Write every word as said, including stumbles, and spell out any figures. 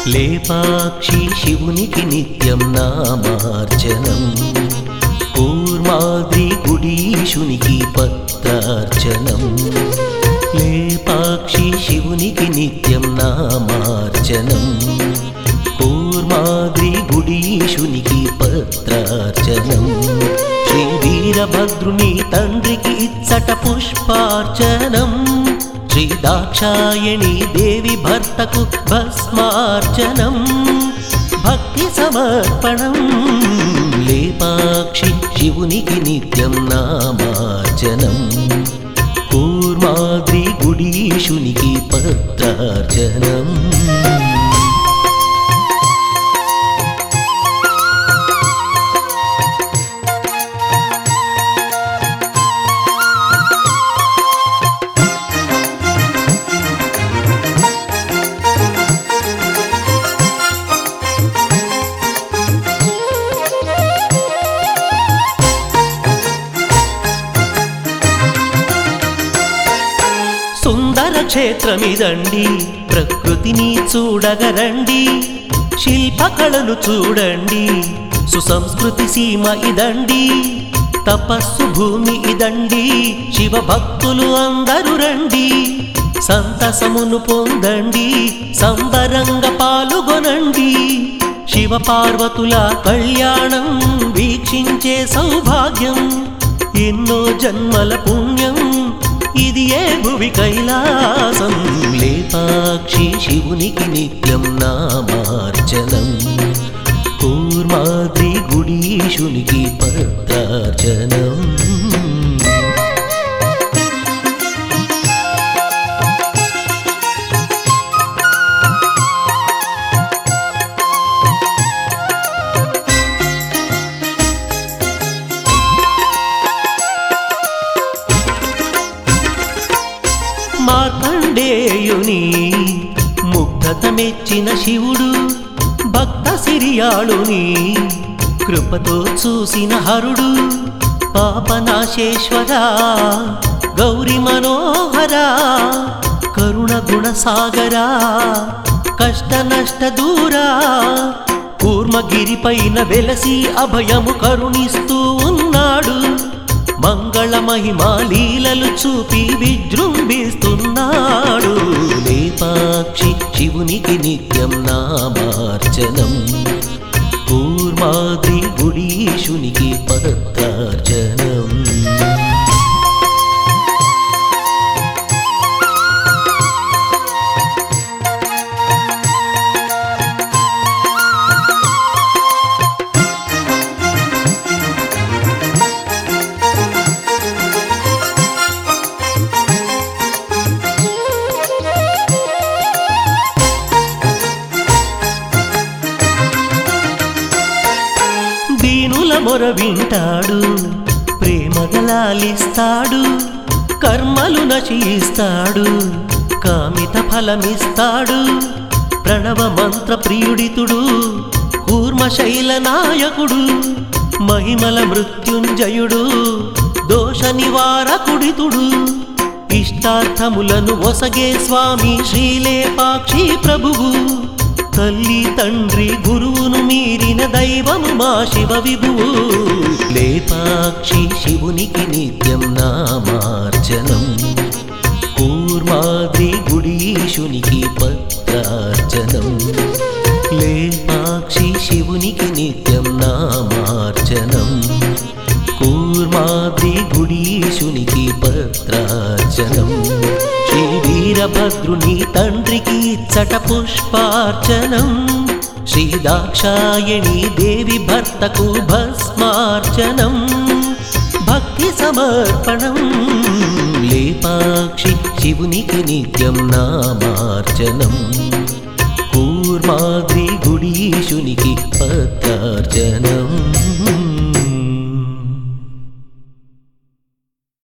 లేపాక్షి శివునికి నిత్యం నామార్చనం, కూర్మాద్రి గుడీశునికి పత్రార్చనం. లేపాక్షి శివునికి నిత్యం నామార్చనం, కూర్మాద్రి గుడీశునికి పత్రార్చనం. శ్రీ వీరభద్రుని తండ్రికి ఇచ్చట పుష్పార్చనం, శ్రీ దాక్షాయణి దేవి భర్తకు భస్మార్చనం. భక్తి సమర్పణం లేపాక్షి శివునికి నిత్యం నామార్చనం, కూర్మాద్రి గుడీశునికి పత్రార్చనం. సుందర క్షేత్రమిదండి, ప్రకృతిని చూడగరండి, శిల్పకళలు చూడండి, సుసంస్కృతి సీమ ఇదండి, తపస్సు భూమి ఇదండి. శివ భక్తులు అందరూ రండి, సంతసమును పొందండి, సంబరంగా పాల్గొనండి. శివ పార్వతుల కళ్యాణం వీక్షించే సౌభాగ్యం, ఎన్నో జన్మల పుణ్యం, ఇది ఏ భువి కైలాసం. లేపాక్షి శివునికి నిత్యం నామార్చనం, కూర్మాద్రి గుడీశునికి పత్రార్చనం. మార్కండేయుని ముగ్ధత మెచ్చిన శివుడు, భక్త సిరియాళుని కృపతో చూసిన హరుడు. పాపనాశేశ్వర గౌరి మనోహర, కరుణ గుణ సాగరా, కష్ట నష్ట దూరా. కూర్మగిరిపైన వెలసి అభయము కరుణిస్తూ ఉన్నాడు, మంగళ మహిమా లీలలు చూపి విజృంభిస్తున్నాడు. లేపాక్షి శివునికి నిత్యం నామార్చనం, కూర్మాద్రి గుడీశునికి పత్రార్చనం. దీనుల మొర వింటాడు, ప్రేమగలాలిస్తాడు, కర్మలు నశిస్తాడు, కామిత ఫలమిస్తాడు. ప్రణవ మంత్ర ప్రియుడితుడు, కూర్మశైల నాయకుడు, మహిమల మృత్యుంజయుడు, దోష నివారకుడితుడు. ఇష్టార్థములను ఒసగే స్వామి శ్రీలేపాక్షి ప్రభువు, తల్లి తండ్రి గురువును మీరిన దైవము మా శివ విభువు. లేపాక్షి శివునికి నిత్యం నామార్చనం, కూర్మాద్రి గుడీశునికి పత్రార్చనం. లేపాక్షి శివునికి నిత్యం నామార్చనం, కూర్మాద్రి గుడీశునికి పత్రార్చనం. శ్రీ వీరభద్రుని తండ్రికి ఇచ్చట పుష్పార్చనం, శ్రీ దాక్షాయణి దేవి భర్తకు భస్మార్చనం. భక్తి సమర్పణం లేపాక్షి శివునికి నిత్యం నామార్చనం, కూర్మాద్రి గుడీశునికి పత్రార్చనం.